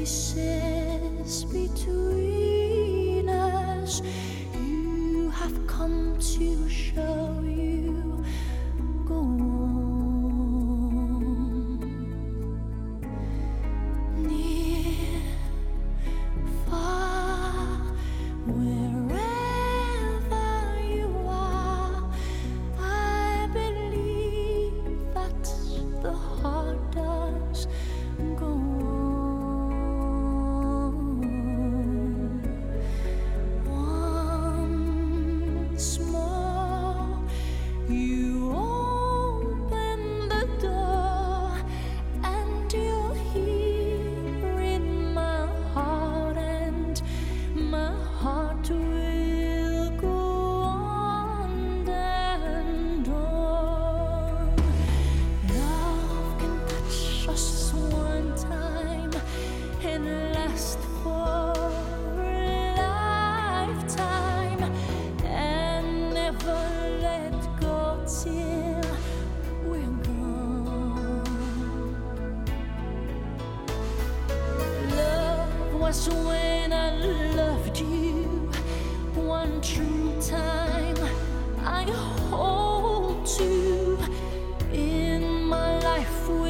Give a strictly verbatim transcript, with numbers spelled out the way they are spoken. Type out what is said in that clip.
spaces between us. You have come to show you go on. Near, far, wherever you are, I believe that the heart does go on. Once more, you open the door, and you're here in my heart, and my heart will go on and on. Love can touch us one time and last for a lifetime, and never let go till we're gone. Love was when I loved you one true time. I hold you in my life.